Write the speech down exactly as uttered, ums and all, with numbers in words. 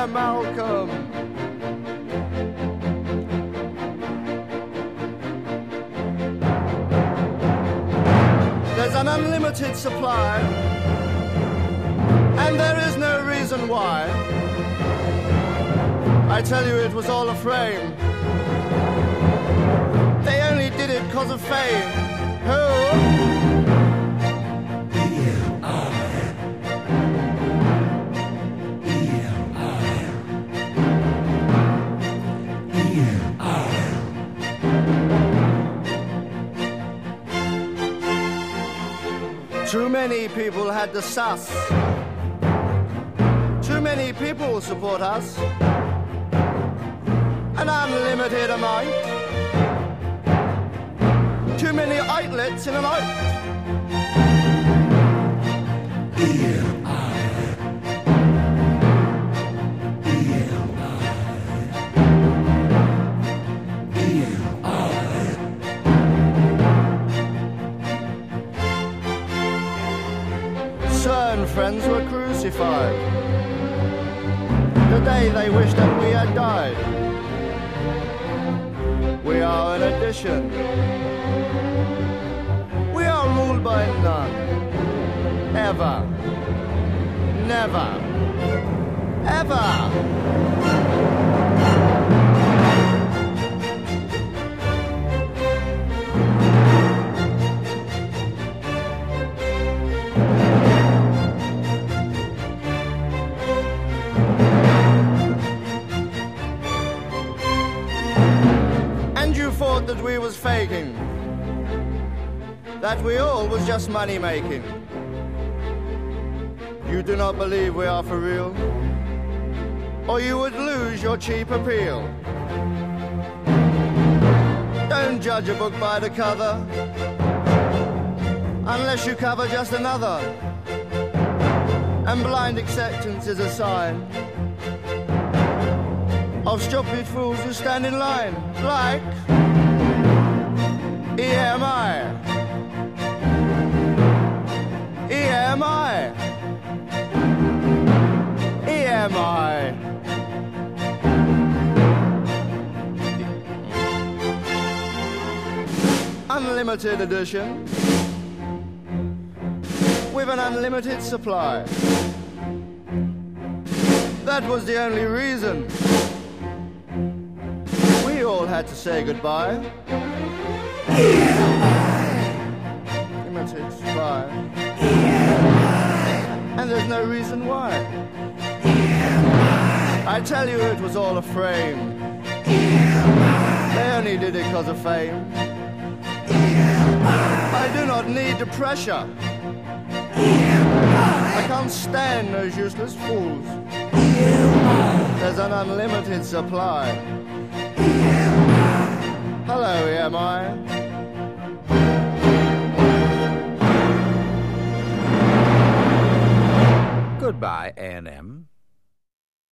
dear Malcolm. There's an unlimited supply, and there is no reason why. I tell you, it was all a frame. They only did it 'cause of fame. Who? Too many people had the sus. Too many people support us. An unlimited amount. Too many outlets in a night. Certain friends were crucified the day they wished that we had died. We are an addition. We are ruled by none. Ever. Never. Ever. Thought that we was faking, that we all was just money making. You do not believe we are for real, or you would lose your cheap appeal. Don't judge a book by the cover, unless you cover just another, and blind acceptance is a sign of stupid fools who stand in line, like E M I. E M I. E M I. Unlimited edition with an unlimited supply. That was the only reason we all had to say goodbye. Limited supply. And there's no reason why. I tell you, it was all a frame. They only did it 'cause of fame. I do not need the pressure. I can't stand those useless fools. There's an unlimited supply. Hello, E M I. Goodbye, A and M.